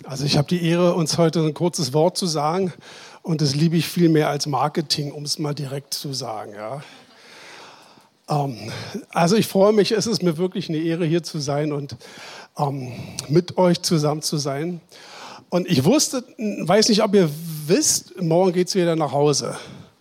Also ich habe die Ehre, uns heute ein kurzes Wort zu sagen und das liebe ich viel mehr als Marketing, um es mal direkt zu sagen. Ja. Also ich freue mich, es ist mir wirklich eine Ehre, hier zu sein und mit euch zusammen zu sein. Und ich weiß nicht, ob ihr wisst, morgen geht es wieder nach Hause.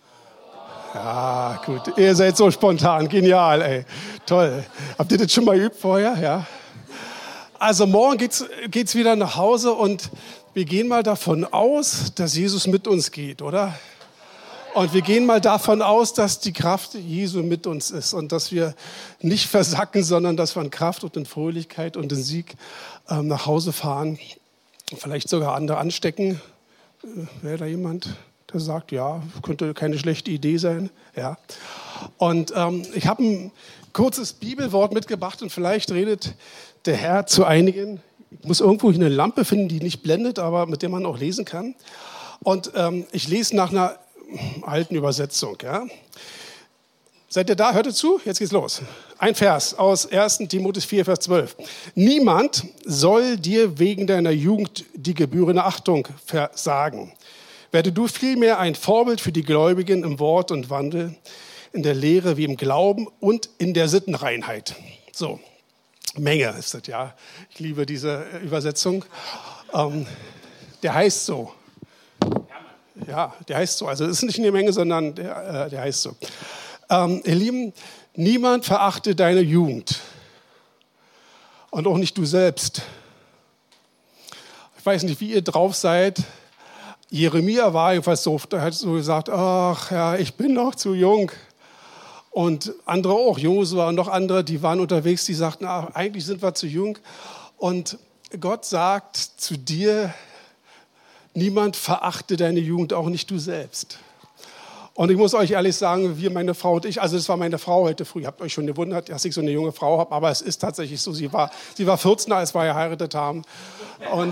Ja, gut, ihr seid so spontan, genial, ey, toll. Habt ihr das schon mal geübt vorher? Ja. Also morgen geht's wieder nach Hause und wir gehen mal davon aus, dass Jesus mit uns geht, oder? Und wir gehen mal davon aus, dass die Kraft Jesu mit uns ist und dass wir nicht versacken, sondern dass wir in Kraft und in Fröhlichkeit und in Sieg nach Hause fahren. Vielleicht sogar andere anstecken. Wäre da jemand, der sagt, ja, könnte keine schlechte Idee sein. Ja. Und ich habe ein kurzes Bibelwort mitgebracht und vielleicht redet der Herr zu einigen. Ich muss irgendwo eine Lampe finden, die nicht blendet, aber mit der man auch lesen kann. Und ich lese nach einer alten Übersetzung. Ja. Seid ihr da? Hört ihr zu? Jetzt geht's los. Ein Vers aus 1. Timotheus 4, Vers 12. Niemand soll dir wegen deiner Jugend die gebührende Achtung versagen. Werde du vielmehr ein Vorbild für die Gläubigen im Wort und Wandel, in der Lehre wie im Glauben und in der Sittenreinheit. So, Menge ist das, ja. Ich liebe diese Übersetzung. Der heißt so. Ja, der heißt so. Also es ist nicht eine Menge, sondern der heißt so. Ihr Lieben, niemand verachte deine Jugend. Und auch nicht du selbst. Ich weiß nicht, wie ihr drauf seid. Jeremia war jedenfalls so, der hat so gesagt, ach ja, ich bin noch zu jung. Und andere auch, Josua und noch andere, die waren unterwegs, die sagten, ach, eigentlich sind wir zu jung. Und Gott sagt zu dir, niemand verachte deine Jugend, auch nicht du selbst. Und ich muss euch ehrlich sagen, wir, meine Frau und ich, also das war meine Frau heute früh, habt euch schon gewundert, dass ich so eine junge Frau habe, aber es ist tatsächlich so, sie war 14, als wir geheiratet haben. Und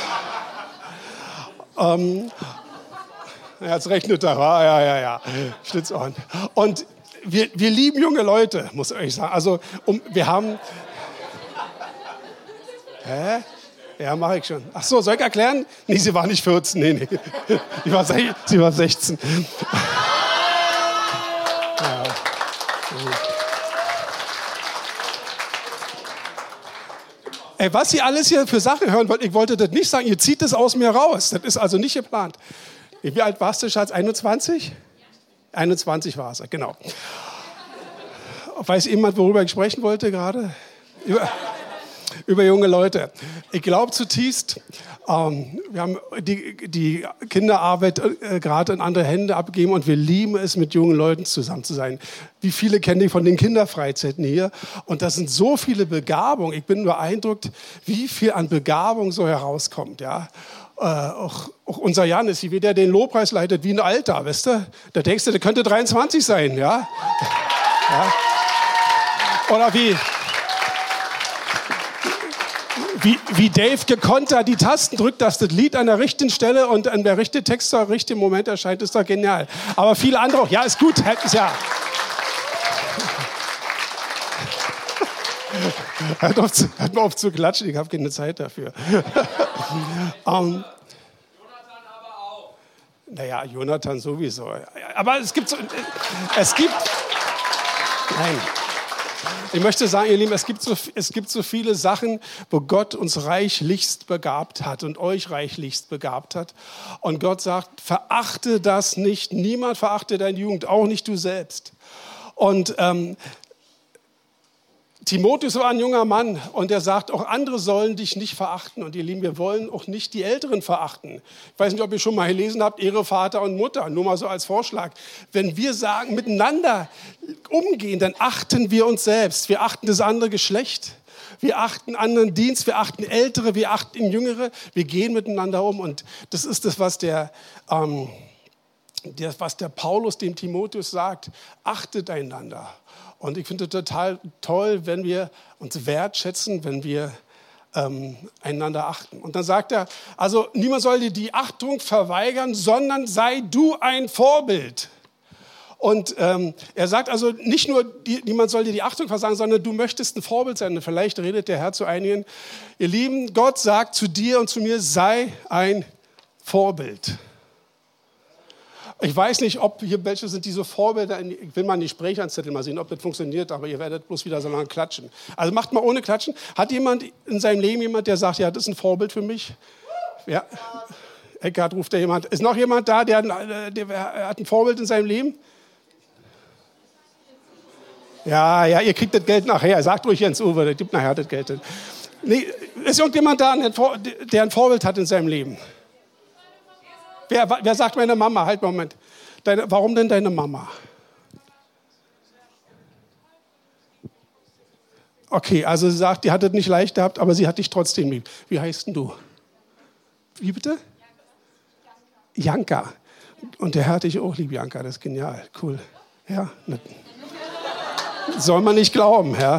jetzt rechnet er, ja, Schlitzohren. Und wir lieben junge Leute, muss ich euch sagen. Also wir haben... Hä? Ja, mache ich schon. Ach so, soll ich erklären? Nee, sie war nicht 14, nee. Sie war 16. Ja. Ey, was ihr alles hier für Sachen hören wollt, ich wollte das nicht sagen, ihr zieht das aus mir raus. Das ist also nicht geplant. Wie alt warst du, Schatz? 21? 21 war es, genau. Weiß jemand, worüber ich sprechen wollte gerade? Über junge Leute. Ich glaube zutiefst, wir haben die Kinderarbeit gerade in andere Hände abgegeben und wir lieben es, mit jungen Leuten zusammen zu sein. Wie viele kennen die von den Kinderfreizeiten hier? Und das sind so viele Begabungen. Ich bin beeindruckt, wie viel an Begabung so herauskommt. Ja? Auch unser Janis, wie der den Lobpreis leitet, wie ein Alter, weißt du? Da denkst du, der könnte 23 sein, ja? Ja? Oder wie Dave gekontert die Tasten drückt, dass das Lied an der richtigen Stelle und an der richtigen Text am richtigen Moment erscheint, ist doch genial. Aber viele andere auch. Ja, ist gut, ja. Hört mal auf zu klatschen, ich habe keine Zeit dafür. Jonathan aber auch. Naja, Jonathan sowieso. Aber es gibt... Nein. Ich möchte sagen, ihr Lieben, es gibt so viele Sachen, wo Gott uns reichlichst begabt hat und euch reichlichst begabt hat. Und Gott sagt, verachte das nicht. Niemand verachte deine Jugend, auch nicht du selbst. Und Timotheus war ein junger Mann und er sagt, auch andere sollen dich nicht verachten. Und ihr Lieben, wir wollen auch nicht die Älteren verachten. Ich weiß nicht, ob ihr schon mal gelesen habt, Ehre Vater und Mutter, nur mal so als Vorschlag. Wenn wir sagen, miteinander umgehen, dann achten wir uns selbst. Wir achten das andere Geschlecht, wir achten anderen Dienst, wir achten Ältere, wir achten Jüngere. Wir gehen miteinander um und das ist das, was der Paulus dem Timotheus sagt, achtet einander. Und ich finde es total toll, wenn wir uns wertschätzen, wenn wir einander achten. Und dann sagt er, also niemand soll dir die Achtung verweigern, sondern sei du ein Vorbild. Und er sagt also, nicht nur, niemand soll dir die Achtung versagen, sondern du möchtest ein Vorbild sein. Und vielleicht redet der Herr zu einigen. Ihr Lieben, Gott sagt zu dir und zu mir, sei ein Vorbild. Ich weiß nicht, ob hier welche sind diese Vorbilder. Ich will mal die Sprechanzettel mal sehen, ob das funktioniert, aber ihr werdet bloß wieder so lange klatschen. Also macht mal ohne Klatschen. Hat jemand in seinem Leben jemand, der sagt, ja, das ist ein Vorbild für mich? Ja. Eckhard ruft da jemand. Ist noch jemand da, der hat ein Vorbild in seinem Leben? Ja, ihr kriegt das Geld nachher. Sagt ruhig Jens-Uwe, der gibt nachher das Geld. Nee, ist irgendjemand da, der ein Vorbild hat in seinem Leben? Wer sagt meine Mama? Halt, Moment. Warum denn deine Mama? Okay, also sie sagt, die hat es nicht leicht gehabt, aber sie hat dich trotzdem lieb. Wie heißt denn du? Wie bitte? Janka. Und der Herr hat dich auch lieb, Janka. Das ist genial. Cool. Ja, soll man nicht glauben, ja.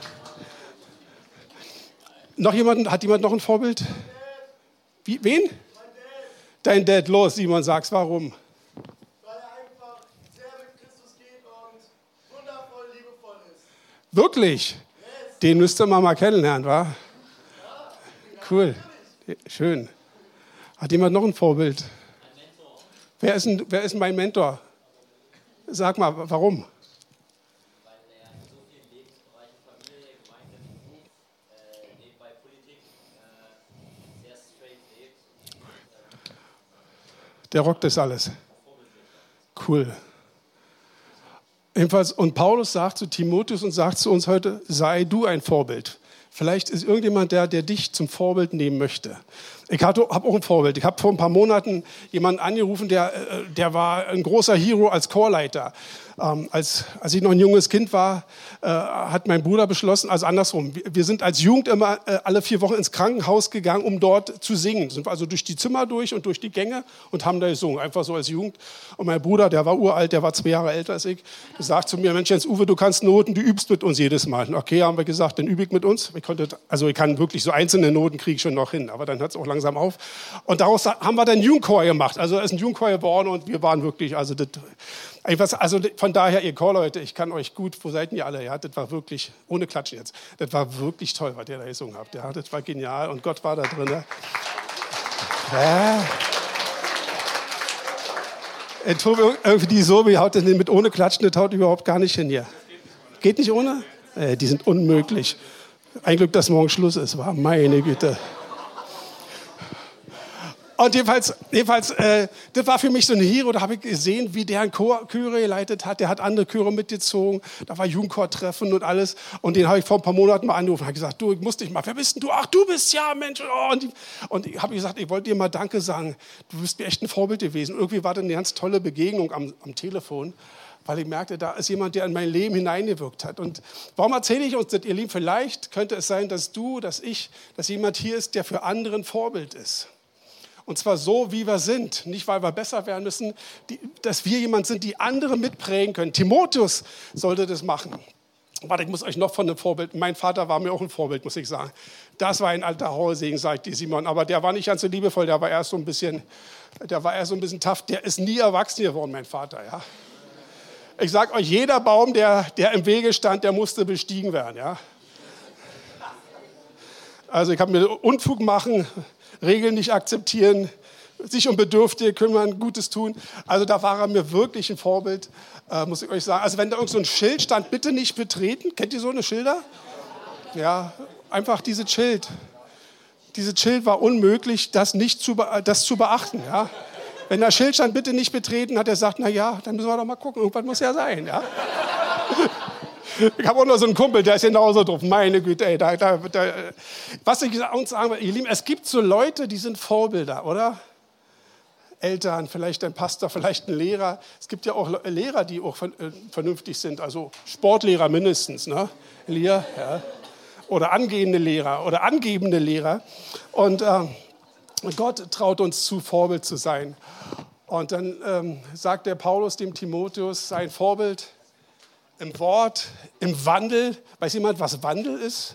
Hat jemand noch ein Vorbild? Wen? Dein Dad, los, Simon, sag's, warum? Weil er einfach sehr mit Christus geht und wundervoll, liebevoll ist. Wirklich? Yes. Den müsst ihr mal kennenlernen, wa? Ja. Cool, schön. Hat jemand noch ein Vorbild? Ein Mentor. Wer ist mein Mentor? Sag mal, warum? Weil er in so vielen Lebensbereichen, Familie, Gemeinde, Beruf, nebenbei Politik, sehr straight lebt. Der rockt das alles. Cool. Jedenfalls, und Paulus sagt zu Timotheus und sagt zu uns heute, sei du ein Vorbild. Vielleicht ist irgendjemand der dich zum Vorbild nehmen möchte. Ich habe auch ein Vorbild. Ich habe vor ein paar Monaten jemanden angerufen, der war ein großer Hero als Chorleiter. Als ich noch ein junges Kind war, hat mein Bruder beschlossen, also andersrum, wir sind als Jugend immer alle 4 Wochen ins Krankenhaus gegangen, um dort zu singen. Sind wir also durch die Zimmer durch und durch die Gänge und haben da gesungen, einfach so als Jugend. Und mein Bruder, der war uralt, der war 2 Jahre älter als ich, der sagt zu mir, Mensch Jens-Uwe, du kannst Noten, du übst mit uns jedes Mal. Okay, haben wir gesagt, dann übe ich mit uns. Ich kann wirklich so einzelne Noten kriege ich schon noch hin, aber dann hört es auch langsam auf. Und daraus haben wir dann Jugendchor gemacht. Also es ist ein Jugendchor geworden und wir waren wirklich, also von daher, ihr Chorleute, ich kann euch gut, wo seid ihr alle? Ja, das war wirklich, ohne Klatschen jetzt, das war wirklich toll, was ihr da gesungen habt. Ja, das war genial und Gott war da drin. Ja. Irgendwie die Sobi haut das mit ohne Klatschen, das haut überhaupt gar nicht hin hier. Geht nicht ohne? Die sind unmöglich. Ein Glück, dass morgen Schluss ist, war meine Güte. Und jedenfalls, das war für mich so ein Hero, da habe ich gesehen, wie der einen Chöre geleitet hat, der hat andere Chöre mitgezogen, da war Jugendchortreffen und alles und den habe ich vor ein paar Monaten mal angerufen und habe gesagt, du, ich muss dich mal, wer bist denn du? Ach, du bist ja, Mensch. Oh. Und ich habe gesagt, ich wollte dir mal Danke sagen, du bist mir echt ein Vorbild gewesen. Irgendwie war das eine ganz tolle Begegnung am Telefon, weil ich merkte, da ist jemand, der in mein Leben hineingewirkt hat. Und warum erzähle ich uns das, ihr Lieben? Vielleicht könnte es sein, dass jemand hier ist, der für andere ein Vorbild ist. Und zwar so, wie wir sind. Nicht, weil wir besser werden müssen, dass wir jemand sind, die andere mitprägen können. Timotheus sollte das machen. Warte, ich muss euch noch von einem Vorbild. Mein Vater war mir auch ein Vorbild, muss ich sagen. Das war ein alter Hausegen, sagt die Simon. Aber der war nicht ganz so liebevoll, der war erst so ein bisschen tough. Der ist nie erwachsen geworden, mein Vater. Ja. Ich sage euch, jeder Baum, der im Wege stand, der musste bestiegen werden. Ja. Also ich habe mir Unfug machen, Regeln nicht akzeptieren, sich um Bedürftige kümmern, Gutes tun. Also da war er mir wirklich ein Vorbild, muss ich euch sagen. Also wenn da irgend so ein Schild stand, bitte nicht betreten. Kennt ihr so eine Schilder? Ja, einfach dieses Schild. Dieses Schild war unmöglich, das zu beachten. Ja? Wenn da Schild stand, bitte nicht betreten, hat er gesagt, na ja, dann müssen wir doch mal gucken, irgendwas muss ja sein. Ja? Ich habe auch noch so einen Kumpel, der ist genauso drauf. Meine Güte, ey, was ich uns sagen will, ihr Lieben, es gibt so Leute, die sind Vorbilder, oder? Eltern, vielleicht ein Pastor, vielleicht ein Lehrer. Es gibt ja auch Lehrer, die auch vernünftig sind, also Sportlehrer mindestens, ne? Elia, ja. Oder angehende Lehrer oder angebende Lehrer. Und Gott traut uns zu, Vorbild zu sein. Und dann sagt der Paulus dem Timotheus, sein Vorbild im Wort, im Wandel. Weiß jemand, was Wandel ist?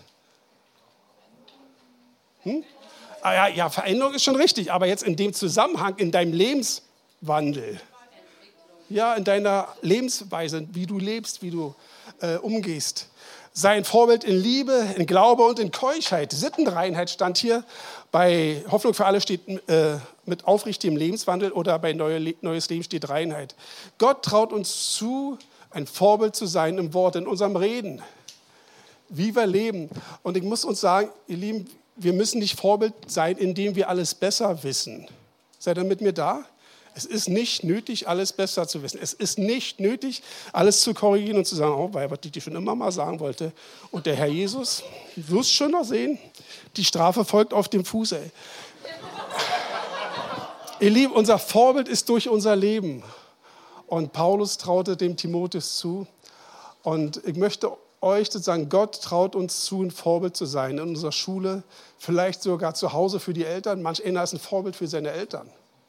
Ja, Veränderung ist schon richtig, aber jetzt in dem Zusammenhang, in deinem Lebenswandel. Ja, in deiner Lebensweise, wie du lebst, wie du umgehst. Sei ein Vorbild in Liebe, in Glaube und in Keuschheit. Sittenreinheit stand hier. Bei Hoffnung für alle steht mit aufrichtigem Lebenswandel oder bei Neues Leben steht Reinheit. Gott traut uns zu, ein Vorbild zu sein im Wort, in unserem Reden, wie wir leben. Und ich muss uns sagen, ihr Lieben, wir müssen nicht Vorbild sein, indem wir alles besser wissen. Seid ihr mit mir da? Es ist nicht nötig, alles besser zu wissen. Es ist nicht nötig, alles zu korrigieren und zu sagen, oh, weil was ich dir schon immer mal sagen wollte. Und der Herr Jesus, du wirst schon noch sehen, die Strafe folgt auf dem Fuß. Ey. Ihr Lieben, unser Vorbild ist durch unser Leben. Und Paulus traute dem Timotheus zu. Und ich möchte euch sozusagen, Gott traut uns zu, ein Vorbild zu sein in unserer Schule, vielleicht sogar zu Hause für die Eltern. Manch einer ist ein Vorbild für seine Eltern.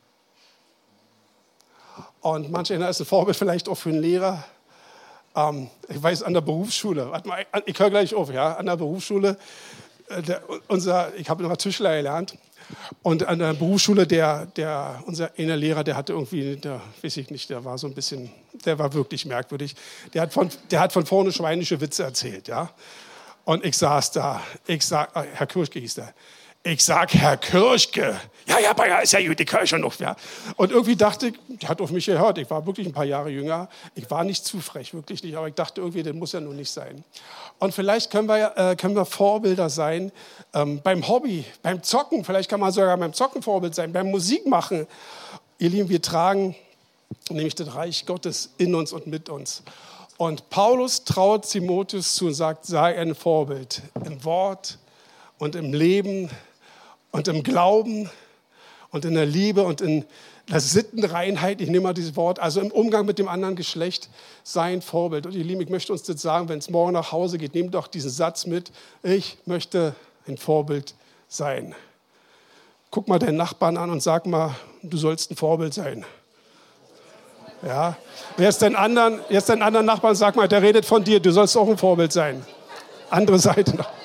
Und manch einer ist ein Vorbild vielleicht auch für einen Lehrer. Ich weiß, an der Berufsschule, ich höre gleich auf, ja, an der Berufsschule, ich habe noch Tischler gelernt. Und an der Berufsschule, unser einer Lehrer, der hatte irgendwie, weiß ich nicht, der war so ein bisschen, der war wirklich merkwürdig. Der hat von vorne schweinische Witze erzählt, ja. Und ich saß da, Herr Kirschke hieß der. Ich sag, Herr Kirschke, ja, Bayer ist ja gut, die Kirche noch, ja. Und irgendwie dachte ich, der hat auf mich gehört, ich war wirklich ein paar Jahre jünger, ich war nicht zu frech, wirklich nicht, aber ich dachte irgendwie, das muss ja nun nicht sein. Und vielleicht können wir Vorbilder sein beim Hobby, beim Zocken, vielleicht kann man sogar beim Zocken Vorbild sein, beim Musikmachen. Ihr Lieben, wir tragen nämlich das Reich Gottes in uns und mit uns. Und Paulus traut Timotheus zu und sagt, sei ein Vorbild im Wort und im Leben und im Glauben und in der Liebe und in der Sittenreinheit, ich nehme mal dieses Wort, also im Umgang mit dem anderen Geschlecht, sein Vorbild. Und ihr Lieben, ich möchte uns das sagen, wenn es morgen nach Hause geht, nehmt doch diesen Satz mit, ich möchte ein Vorbild sein. Guck mal deinen Nachbarn an und sag mal, du sollst ein Vorbild sein. Ja. Jetzt deinen anderen Nachbarn, sag mal, der redet von dir, du sollst auch ein Vorbild sein. Andere Seite noch.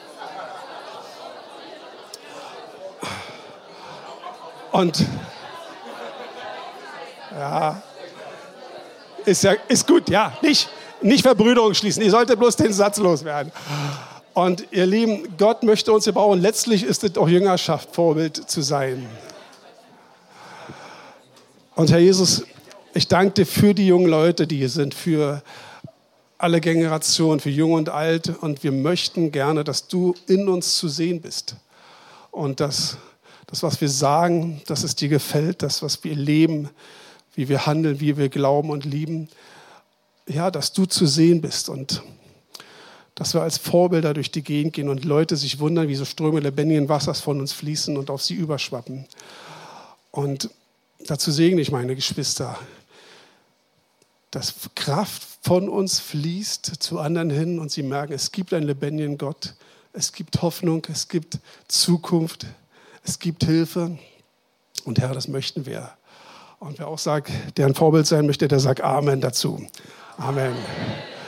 Und ja, ist gut, ja, nicht Verbrüderung schließen, ihr solltet bloß den Satz loswerden. Und ihr Lieben, Gott möchte uns gebrauchen, letztlich ist es auch Jüngerschaft, Vorbild zu sein. Und Herr Jesus, ich danke dir für die jungen Leute, die hier sind, für alle Generationen, für Jung und Alt. Und wir möchten gerne, dass du in uns zu sehen bist. Und das, was wir sagen, dass es dir gefällt, das, was wir leben, wie wir handeln, wie wir glauben und lieben, ja, dass du zu sehen bist und dass wir als Vorbilder durch die Gegend gehen und Leute sich wundern, wie so Ströme lebendigen Wassers von uns fließen und auf sie überschwappen. Und dazu segne ich meine Geschwister, dass Kraft von uns fließt zu anderen hin und sie merken, es gibt einen lebendigen Gott, es gibt Hoffnung, es gibt Zukunft, es gibt Hilfe. Und Herr, das möchten wir. Und wer auch sagt, der ein Vorbild sein möchte, der sagt Amen dazu. Amen.